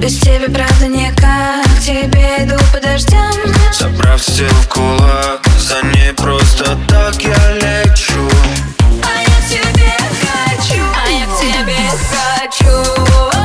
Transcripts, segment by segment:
Без тебя правда никак, к тебе иду по дождям. Собрав сил в кулак, за ней просто так я лечу. А я к тебе хочу, а я к тебе хочу.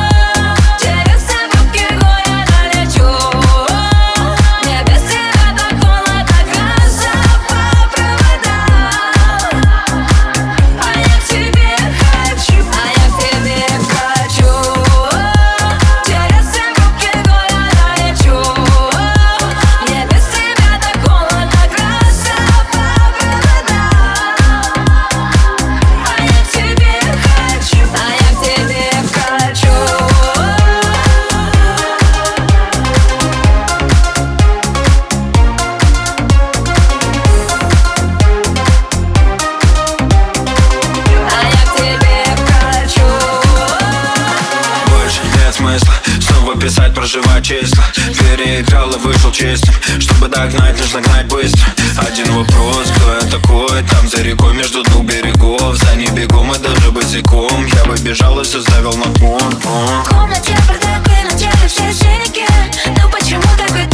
Снова писать, проживать числа. Переиграл и вышел чистым. Чтобы догнать, нужно гнать быстро. Один вопрос, кто я такой? Там за рекой между двух берегов. За ней бегом и даже босиком. Я бы бежал и все ставил на кон. В комнате бардак, и на теле все синяки. Ну почему такой